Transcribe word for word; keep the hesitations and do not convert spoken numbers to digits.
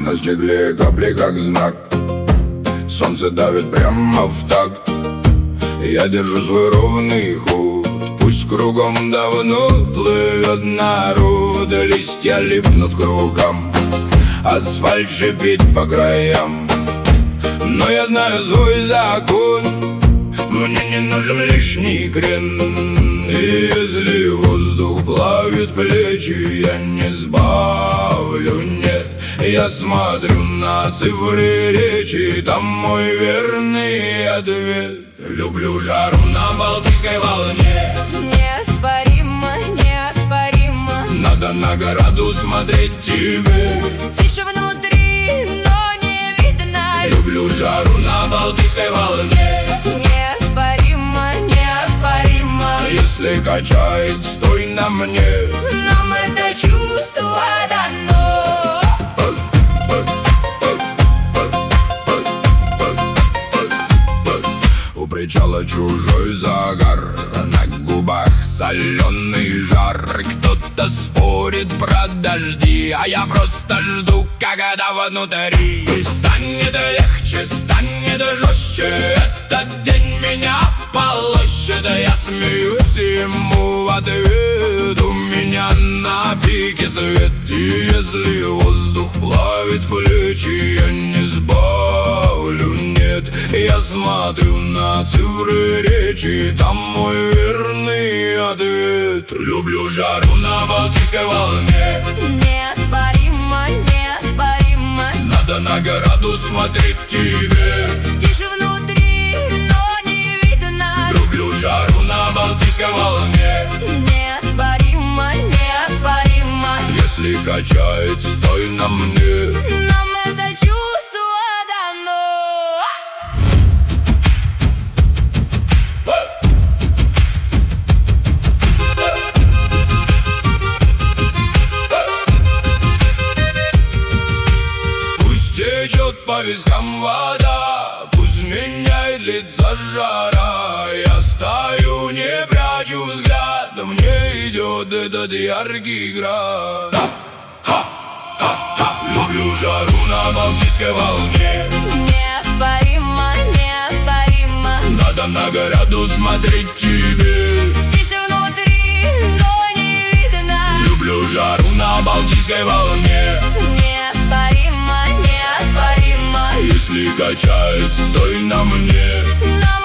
На стекле капли как знак, солнце давит прямо в такт. Я держу свой ровный ход, пусть кругом давно плывет народ. Листья липнут к рукам, асфальт шипит по краям. Но я знаю свой закон, мне не нужен лишний крен. И если воздух плавит плечи, я не сбавлю, нет. Я смотрю на цифры речи, там мой верный ответ. Люблю жару на Балтийской волне, неоспоримо, неоспоримо. Надо на городу смотреть тебе. Тише внутри, но не видно. Люблю жару на Балтийской волне, неоспоримо, неоспоримо. Если качает, стой на мне. Нам это чувство дано. У причала чужой загар, на губах соленый жар. Кто-то спорит про дожди, а я просто жду, когда внутри. И станет легче, станет жестче, этот день меня полощет. Я смеюсь ему в ответ, у меня на пике свет. И если воздух плавит плечи, я не сбавлю, нет. Я смотрю на цифры речи, там мой верный ответ. Люблю жару на Балтийской волне, Неоспоримо, неоспоримо. надо на городу смотреть тебе. Тише внутри, но не видно. Люблю жару на Балтийской волне, Неоспоримо, неоспоримо. если качает, стой на мне. Нам это чувство дано. Пусть течет по вискам вода, пусть меняет лицо жара. Я стою, не прячу взгляд, мне идет этот яркий град. Люблю жару на Балтийской волне, Неоспоримо, неоспоримо. надо на городу смотреть тебе. Тише внутри, но не видно. Люблю жару на Балтийской волне, Неоспоримо, неоспоримо. если качает, стой на мне. Нам